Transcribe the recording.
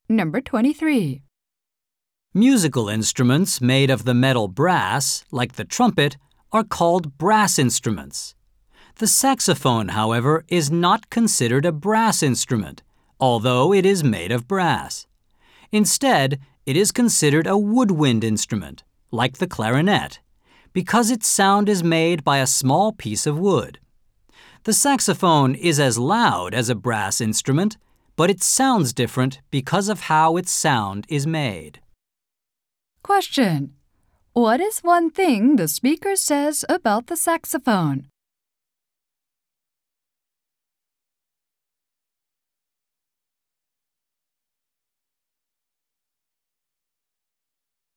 Number 23. Musical instruments made of the metal brass, like the trumpet, are called brass instruments. The saxophone, however, is not considered a brass instrument, although it is made of brass. Instead, it is considered a woodwind instrument, like the clarinet, because its sound is made by a small piece of wood. The saxophone is as loud as a brass instrument, but it sounds different because of how its sound is made. Question. What is one thing the speaker says about the saxophone?